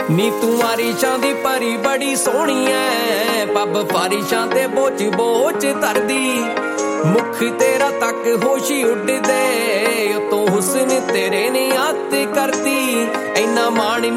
ਨੀ ਤੂੰ ਆਰੀਸ਼ਾਂ ਦੀ ਪਰੀ ਬੜੀ ਸੋਹਣੀ ਐ, ਪੱਬ ਫਾਰਿਸ਼ਾਂ ਤੇ ਬੋਚ ਬੋਚ ਧਰਦੀ, ਮੁਖ ਤੇਰਾ ਤੱਕ ਹੋਸ਼ੀ ਉੱਡਦੇ, ਉਤੋਂ ਹੁਸਨ ਤੇਰੇ ਨੇ ਹੱਥ ਕਰਦੀ, ਇੰਨਾ ਮਾਣ